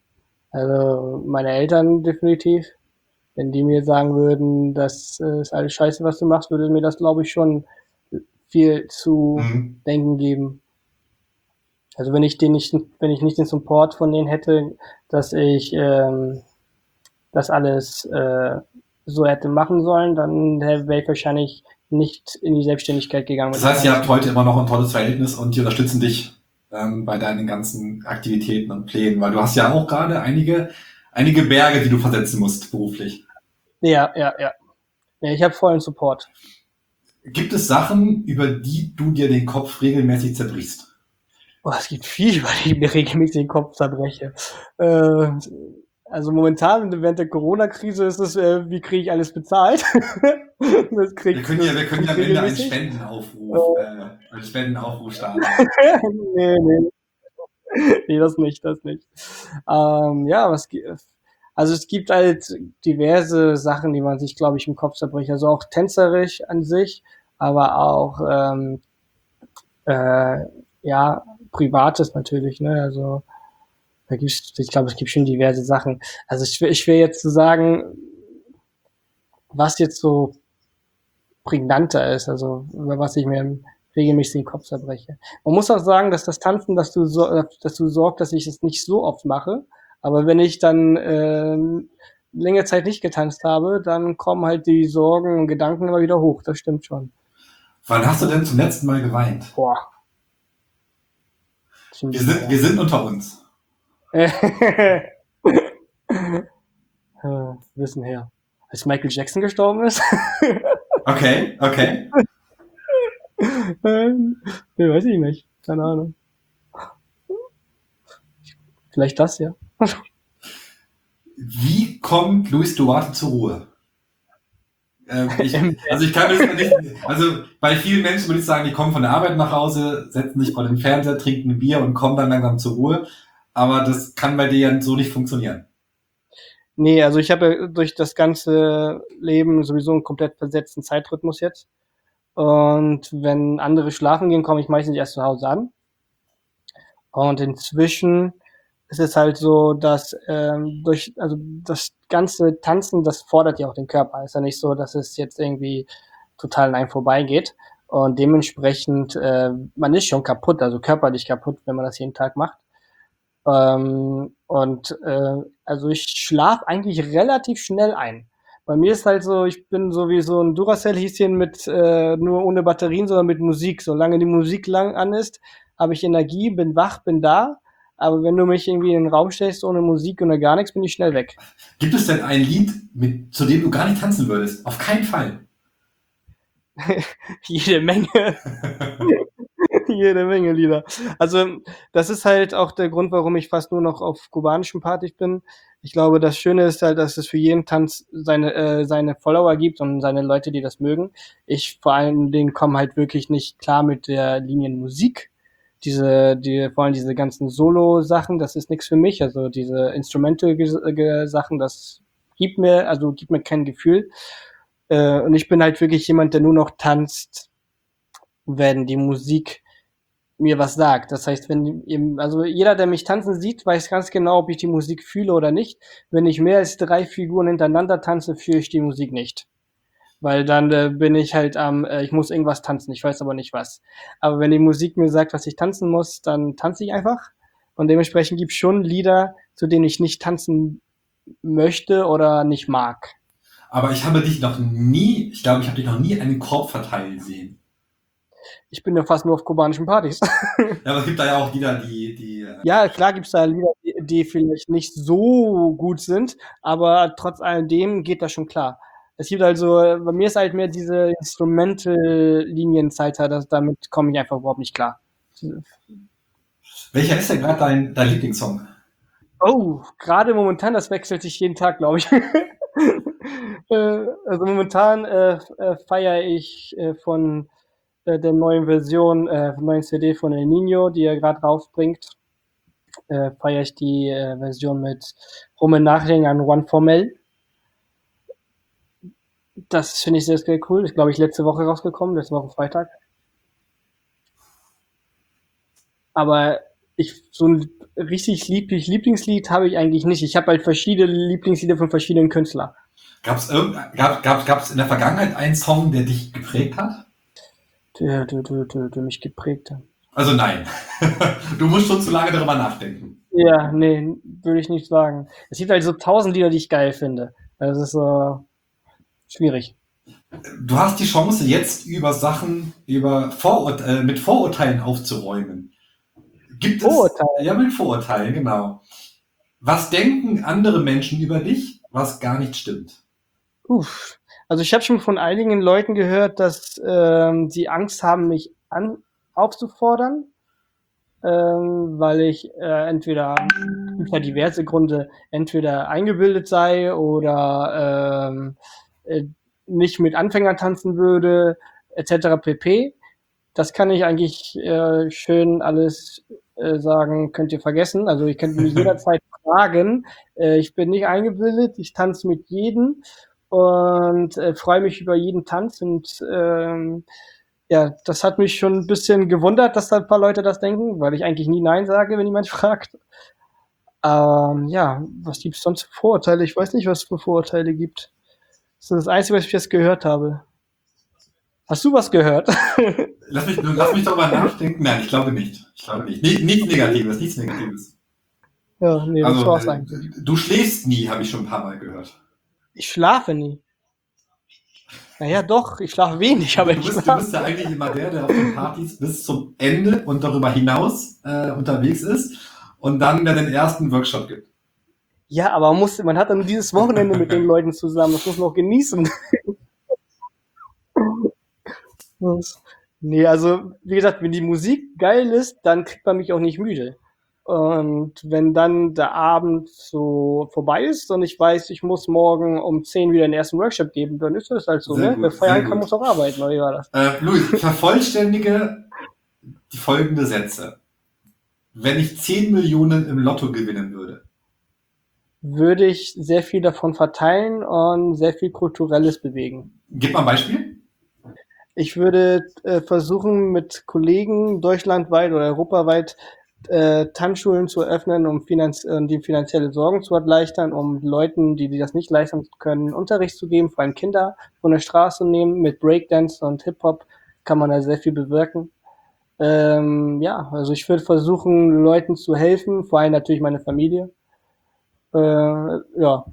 Also meine Eltern definitiv. Wenn die mir sagen würden, das ist alles scheiße, was du machst, würde mir das, glaube ich, schon viel zu Mhm. denken geben. Also wenn ich nicht den Support von denen hätte, dass ich das alles so hätte machen sollen, dann wäre ich wahrscheinlich nicht in die Selbstständigkeit gegangen mit Das dem heißt, ihr habt Tanzen. heute immer noch ein tolles Verhältnis und die unterstützen dich bei deinen ganzen Aktivitäten und Plänen, weil du hast ja auch gerade einige Berge, die du versetzen musst beruflich. Ja, ja, ja. Ja, ich habe vollen Support. Gibt es Sachen, über die du dir den Kopf regelmäßig zerbrichst? Boah, es gibt viel, über die ich mir regelmäßig den Kopf zerbreche. Äh, also momentan während der Corona-Krise ist es, wie kriege ich alles bezahlt? Das Wir können kriege ja ich am Ende regelmäßig. einen Spendenaufruf starten. Nee, nee, nee, das nicht, das nicht. Ja, also es gibt halt diverse Sachen, die man sich, glaube ich, im Kopf zerbricht. Also auch tänzerisch an sich, aber auch äh, ja, Privates natürlich, ne? Also ich glaube, es gibt schon diverse Sachen. Also ich will jetzt zu sagen, was jetzt so prägnanter ist, also über was ich mir regelmäßig den Kopf zerbreche. Man muss auch sagen, dass das Tanzen, dass du sorgt, dass ich es nicht so oft mache. Aber wenn ich dann längere Zeit nicht getanzt habe, dann kommen halt die Sorgen und Gedanken immer wieder hoch. Das stimmt schon. Wann hast du denn zum letzten Mal geweint? Boah, schon ein bisschen Wir her. sind unter uns. Wissen her. Als Michael Jackson gestorben ist? Okay, okay. Nee, weiß ich nicht. Keine Ahnung. Vielleicht das, ja. Wie kommt Luis Duarte zur Ruhe? Im Bett. Also ich kann mir das nicht, also bei vielen Menschen würde ich sagen, die kommen von der Arbeit nach Hause, setzen sich vor den Fernseher, trinken ein Bier und kommen dann langsam zur Ruhe. Aber das kann bei dir ja so nicht funktionieren. Nee, also ich habe ja durch das ganze Leben sowieso einen komplett versetzten Zeitrhythmus jetzt. Und wenn andere schlafen gehen, komme ich meistens erst zu Hause an. Und inzwischen ist es halt so, dass also das ganze Tanzen, das fordert ja auch den Körper. Ist ja nicht so, dass es jetzt irgendwie total an einem vorbeigeht. Und dementsprechend, man ist schon kaputt, also körperlich kaputt, wenn man das jeden Tag macht. Also ich schlafe eigentlich relativ schnell ein. Bei mir ist halt so, ich bin so wie so ein Duracell-Häschen mit nur ohne Batterien, sondern mit Musik. Solange die Musik lang an ist, habe ich Energie, bin wach, bin da. Aber wenn du mich irgendwie in den Raum stellst ohne Musik oder gar nichts, bin ich schnell weg. Gibt es denn ein Lied, zu dem du gar nicht tanzen würdest? Auf keinen Fall. Jede Menge. Jede Menge Lieder. Also, das ist halt auch der Grund, warum ich fast nur noch auf kubanischen Partys bin. Ich glaube, das Schöne ist halt, dass es für jeden Tanz seine Follower gibt und seine Leute, die das mögen. Ich vor allen Dingen komme halt wirklich nicht klar mit der Linienmusik. Vor allem diese ganzen Solo-Sachen, das ist nichts für mich. Also diese Instrumental-Sachen, das gibt mir kein Gefühl. Und ich bin halt wirklich jemand, der nur noch tanzt, wenn die Musik mir was sagt. Das heißt, also jeder, der mich tanzen sieht, weiß ganz genau, ob ich die Musik fühle oder nicht. Wenn ich mehr als 3 Figuren hintereinander tanze, fühle ich die Musik nicht. Weil dann bin ich halt ich muss irgendwas tanzen, ich weiß aber nicht was. Aber wenn die Musik mir sagt, was ich tanzen muss, dann tanze ich einfach. Und dementsprechend gibt es schon Lieder, zu denen ich nicht tanzen möchte oder nicht mag. Aber ich glaube, ich habe dich noch nie einen Korb verteilen sehen. Ich bin ja fast nur auf kubanischen Partys. Ja, aber es gibt da ja auch Lieder, Ja, klar gibt's da Lieder, die vielleicht nicht so gut sind, aber trotz alledem geht das schon klar. Es gibt also bei mir ist halt mehr diese Instrumental-Linienzeiter, damit komme ich einfach überhaupt nicht klar. welcher ist denn gerade dein Lieblingssong? Oh, gerade momentan, das wechselt sich jeden Tag, glaube ich. Also momentan feiere ich von der neuen Version, neuen CD von El Nino, die er gerade rausbringt, feiere ich die Version mit Homenage an Juan Formel. Das finde ich sehr, sehr cool. Ist, glaube ich, letzte Woche rausgekommen, letzte Woche Freitag. Aber richtig Lieblingslied habe ich eigentlich nicht. Ich habe halt verschiedene Lieblingslieder von verschiedenen Künstlern. Gab's in der Vergangenheit einen Song, der dich geprägt hat? Der mich geprägt hat. Also nein. Du musst schon zu lange darüber nachdenken. Ja, nee, würde ich nicht sagen. Es gibt halt so 1000 Lieder, die ich geil finde. Das ist schwierig. Du hast die Chance, jetzt mit Vorurteilen aufzuräumen. Gibt es, Vorurteile. ja, mit Vorurteilen, genau. Was denken andere Menschen über dich, was gar nicht stimmt? Also ich habe schon von einigen Leuten gehört, dass sie Angst haben, mich aufzufordern, weil ich entweder, gibt ja diverse Gründe, entweder eingebildet sei oder nicht mit Anfängern tanzen würde, etc. pp. Das kann ich eigentlich schön alles sagen, könnt ihr vergessen. Also ich könnte mich jederzeit fragen. Ich bin nicht eingebildet, ich tanze mit jedem und freue mich über jeden Tanz. Und ja, das hat mich schon ein bisschen gewundert, dass da ein paar Leute das denken, weil ich eigentlich nie Nein sage, wenn jemand fragt. Ja, was gibt's sonst für Vorurteile? Ich weiß nicht, was es für Vorurteile gibt. Das ist das Einzige, was ich jetzt gehört habe. Hast du was gehört? Lass mich darüber nachdenken. Nein, ich glaube nicht. Nichts Negatives, nichts Negatives. Ja, nee, das Also, war's eigentlich. du schläfst nie, habe ich schon ein paar Mal gehört. Ich schlafe nie. Naja, doch, ich schlafe wenig, aber Du ich bist schlafe. ja eigentlich immer der auf den Partys bis zum Ende und darüber hinaus unterwegs ist und dann den ersten Workshop gibt. Ja, aber man hat dann dieses Wochenende mit den Leuten zusammen, das muss man auch genießen. Nee, also, wie gesagt, wenn die Musik geil ist, dann kriegt man mich auch nicht müde. Und wenn dann der Abend so vorbei ist und ich weiß, ich muss morgen um 10 wieder den ersten Workshop geben, dann ist das halt so, Sehr ne? Wer gut, sehr feiern kann, gut. muss auch arbeiten, oder wie war das? Luis, vervollständige die folgende Sätze. Wenn ich 10 Millionen im Lotto gewinnen würde. Würde ich sehr viel davon verteilen und sehr viel Kulturelles bewegen. Gib mal ein Beispiel. Ich würde versuchen, mit Kollegen deutschlandweit oder europaweit Tanzschulen zu eröffnen, um die finanzielle Sorgen zu erleichtern, um Leuten, die das nicht leisten können, Unterricht zu geben, vor allem Kinder von der Straße nehmen. Mit Breakdance und Hip-Hop kann man da sehr viel bewirken. Ja, also ich würde versuchen, Leuten zu helfen, vor allem natürlich meine Familie. Ja,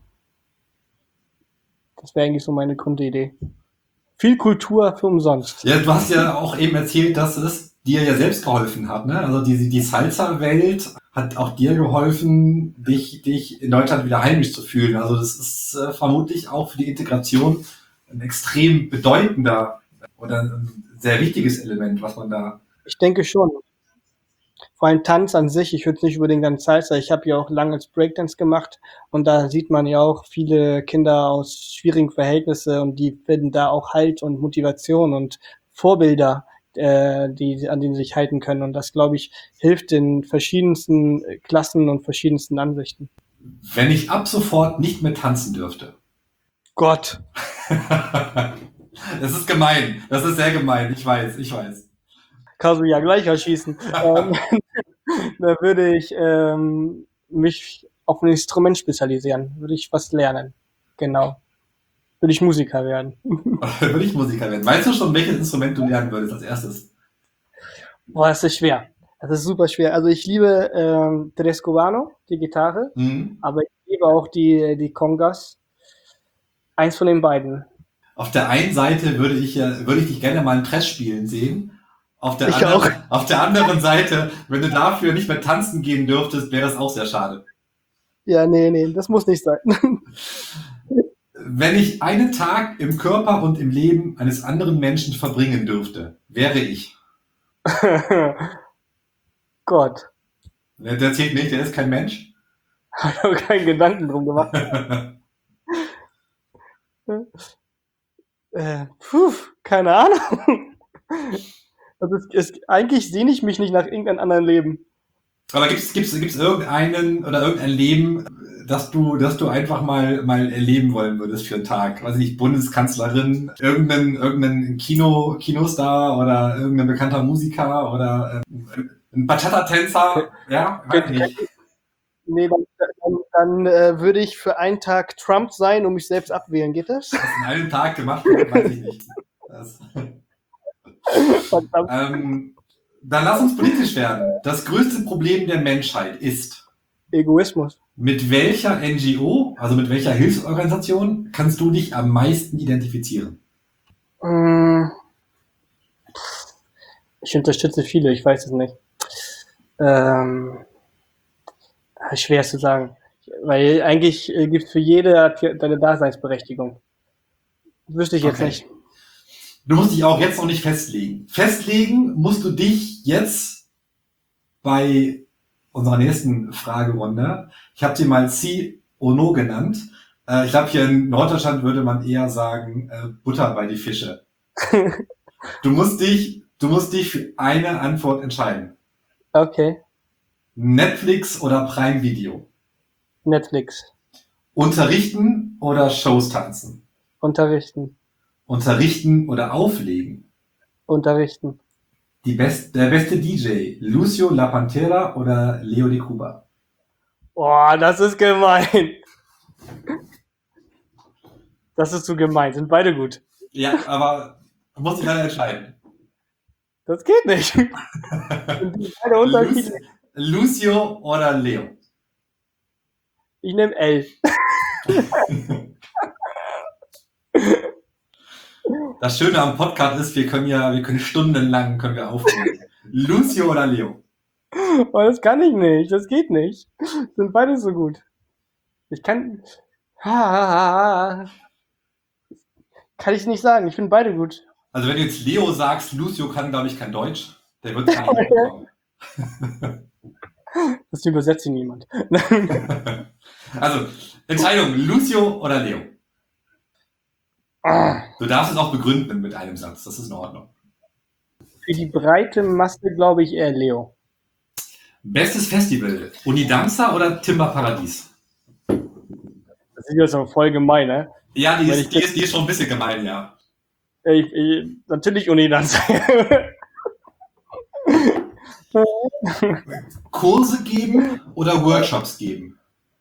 das wäre eigentlich so meine Grundidee. Viel Kultur für umsonst. Ja, du hast ja auch eben erzählt, dass es dir ja selbst geholfen hat, ne? Also die Salsa-Welt hat auch dir geholfen, dich in Deutschland wieder heimisch zu fühlen. Also das ist vermutlich auch für die Integration ein extrem bedeutender oder ein sehr wichtiges Element, was man da. Ich denke schon. Vor allem Tanz an sich, ich würde es nicht unbedingt an Salsa, ich habe ja auch lange als Breakdance gemacht und da sieht man ja auch viele Kinder aus schwierigen Verhältnissen und die finden da auch Halt und Motivation und Vorbilder, an denen sie sich halten können. Und das, glaube ich, hilft in verschiedensten Klassen und verschiedensten Ansichten. Wenn ich ab sofort nicht mehr tanzen dürfte. Gott. Das ist gemein. Das ist sehr gemein. Ich weiß. Kannst du ja gleich erschießen. Da würde ich mich auf ein Instrument spezialisieren. Würde ich was lernen. Genau. Würde ich Musiker werden. Würde ich Musiker werden. Weißt du schon, welches Instrument du lernen würdest als erstes? Boah, das ist schwer. Das ist super schwer. Also ich liebe Tres Cubano, die Gitarre, aber ich liebe auch die Congas. Eins von den beiden. Auf der einen Seite würde ich dich gerne mal ein Tres spielen sehen. Auf der anderen Seite, wenn du dafür nicht mehr tanzen gehen dürftest, wäre das auch sehr schade. Ja, nee, das muss nicht sein. Wenn ich einen Tag im Körper und im Leben eines anderen Menschen verbringen dürfte, wäre ich. Gott. Der zählt nicht, der ist kein Mensch. Ich habe keinen Gedanken drum gemacht. Keine Ahnung. Eigentlich sehne ich mich nicht nach irgendeinem anderen Leben. Aber gibt's irgendein Leben, das du einfach mal erleben wollen würdest für einen Tag? Weiß nicht, Bundeskanzlerin, irgendein Kinostar oder irgendein bekannter Musiker oder ein Bachata-Tänzer, ja? Weiß nicht. Nee, würde ich für einen Tag Trump sein und mich selbst abwählen. Geht das? Was in einem Tag gemacht wird, weiß ich nicht. Das, Verdammt. dann lass uns politisch werden. Das größte Problem der Menschheit ist, Egoismus. mit welcher NGO, also mit welcher Hilfsorganisation, kannst du dich am meisten identifizieren? Ich unterstütze viele, ich weiß es nicht. Schwer zu sagen. Weil eigentlich gibt es für jede deine Daseinsberechtigung. Wüsste ich jetzt Okay. nicht. Du musst dich auch jetzt noch nicht festlegen. Festlegen musst du dich jetzt bei unserer nächsten Fragerunde. Ich habe sie mal Si Ono genannt. Ich glaube, hier in Norddeutschland würde man eher sagen, Butter bei die Fische. Du musst dich für eine Antwort entscheiden. Okay. Netflix oder Prime Video? Netflix. Unterrichten oder Shows tanzen? Unterrichten. Unterrichten oder auflegen? Unterrichten. Der beste DJ, Lucio La Pantera oder Leo de Cuba? Boah, das ist gemein. Das ist so gemein. Sind beide gut. Ja, aber du musst dich leider entscheiden. Das geht nicht. Sind die beide unterschiedlich? Lucio oder Leo? Ich nehme L. Das Schöne am Podcast ist, wir können stundenlang aufnehmen. Lucio oder Leo? Oh, das kann ich nicht. Das geht nicht. Sind beide so gut. Ich kann. Kann ich nicht sagen. Ich finde beide gut. Also wenn du jetzt Leo sagst, Lucio kann, glaube ich, kein Deutsch. Der wird es gar nicht mitbekommen. Das übersetzt ihn niemand. Also, Entscheidung, Lucio oder Leo? Du darfst es auch begründen mit einem Satz. Das ist in Ordnung. Für die breite Masse glaube ich eher Leo. Bestes Festival, Unidanza oder Timber Paradies? Das ist jetzt aber voll gemein, ne? Ja, die ist schon ein bisschen gemein, ja. Natürlich Unidanza. Kurse geben oder Workshops geben?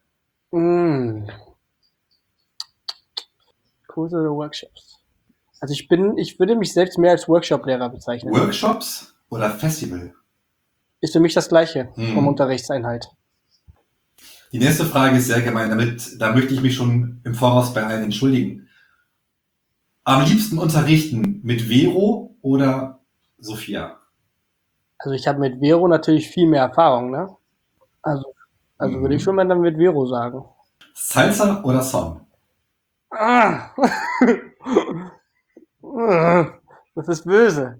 Kurse oder Workshops? Also ich würde mich selbst mehr als Workshop-Lehrer bezeichnen. Workshops oder Festival? Ist für mich das Gleiche vom Unterrichtseinheit. Die nächste Frage ist sehr gemein, da möchte ich mich schon im Voraus bei allen entschuldigen. Am liebsten unterrichten mit Vero oder Sophia? Also ich habe mit Vero natürlich viel mehr Erfahrung, ne? Also würde ich schon mal dann mit Vero sagen. Salsa oder Son? Das ist böse.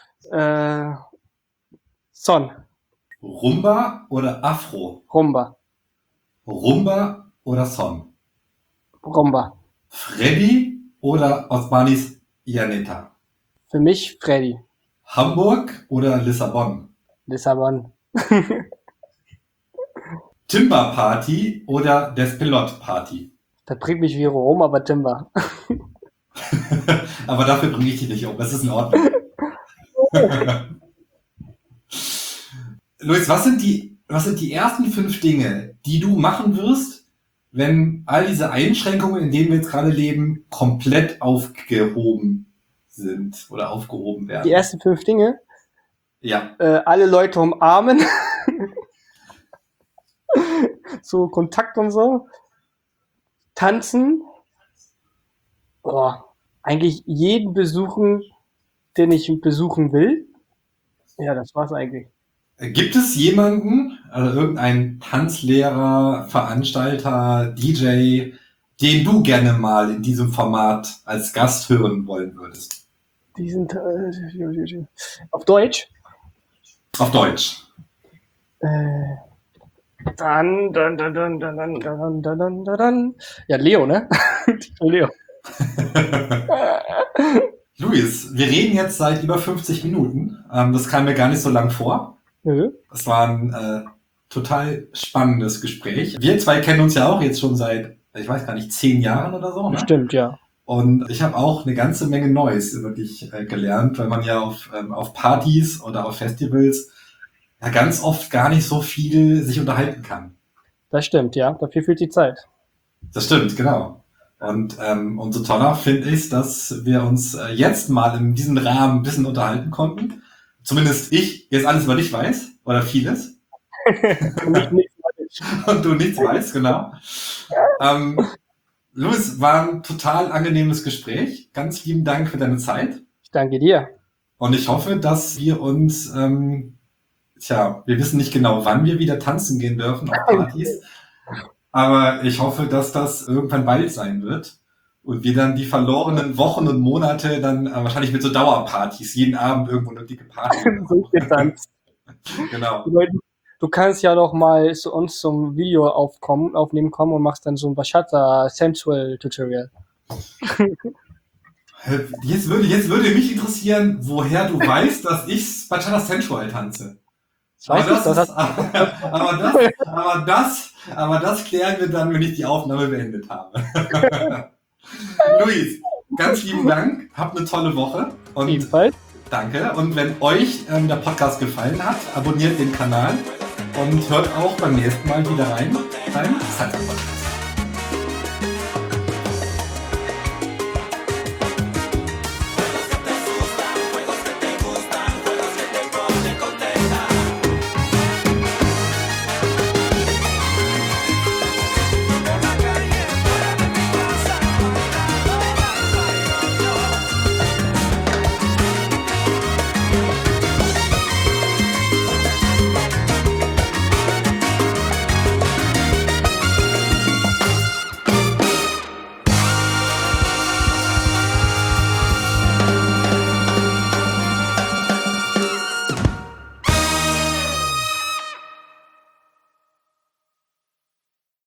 Son. Rumba oder Afro? Rumba. Rumba oder Son? Rumba. Freddy oder Osmanis Janeta? Für mich Freddy. Hamburg oder Lissabon? Lissabon. Timber Party oder Despelot Party? Da bringt mich Vero rum, aber Timber. Aber dafür bringe ich dich nicht um. Das ist in Ordnung. Luis, was sind die ersten 5 Dinge, die du machen wirst, wenn all diese Einschränkungen, in denen wir jetzt gerade leben, komplett aufgehoben sind oder aufgehoben werden? Die ersten 5 Dinge? Ja. Alle Leute umarmen. So Kontakt und so. Tanzen. Eigentlich jeden besuchen, den ich besuchen will. Ja, das war's eigentlich. Gibt es jemanden, also irgendeinen Tanzlehrer, Veranstalter, DJ, den du gerne mal in diesem Format als Gast hören wollen würdest? Die sind auf Deutsch. Auf Deutsch. Dann. Ja, Leo, ne? Leo. Luis, wir reden jetzt seit über 50 Minuten. Das kam mir gar nicht so lang vor. Das war ein total spannendes Gespräch. Wir zwei kennen uns ja auch jetzt schon seit, ich weiß gar nicht, 10 Jahren oder so. Ne? Stimmt, ja. Und ich habe auch eine ganze Menge Neues wirklich gelernt, weil man ja auf Partys oder auf Festivals ja ganz oft gar nicht so viel sich unterhalten kann. Das stimmt, ja. Dafür fehlt die Zeit. Das stimmt, genau. Und umso toller finde ich, dass wir uns jetzt mal in diesem Rahmen ein bisschen unterhalten konnten. Zumindest ich jetzt alles über dich weiß oder vieles. Und du nichts weißt, genau. Louis, war ein total angenehmes Gespräch. Ganz lieben Dank für deine Zeit. Ich danke dir. Und ich hoffe, dass wir uns, wir wissen nicht genau, wann wir wieder tanzen gehen dürfen auf Partys. Aber ich hoffe, dass das irgendwann bald sein wird. Und wir dann die verlorenen Wochen und Monate dann wahrscheinlich mit so Dauerpartys, jeden Abend irgendwo eine dicke Party. So getanzt. Genau. Du kannst ja doch mal zu uns zum Video aufnehmen kommen und machst dann so ein Bachata Sensual Tutorial. Jetzt würde mich interessieren, woher du weißt, dass ich Bachata Sensual tanze. Aber das klären wir dann, wenn ich die Aufnahme beendet habe. Luis, ganz lieben Dank. Habt eine tolle Woche. Und ebenfalls. Danke. Und wenn euch der Podcast gefallen hat, abonniert den Kanal und hört auch beim nächsten Mal wieder rein beim Zeitpodcast.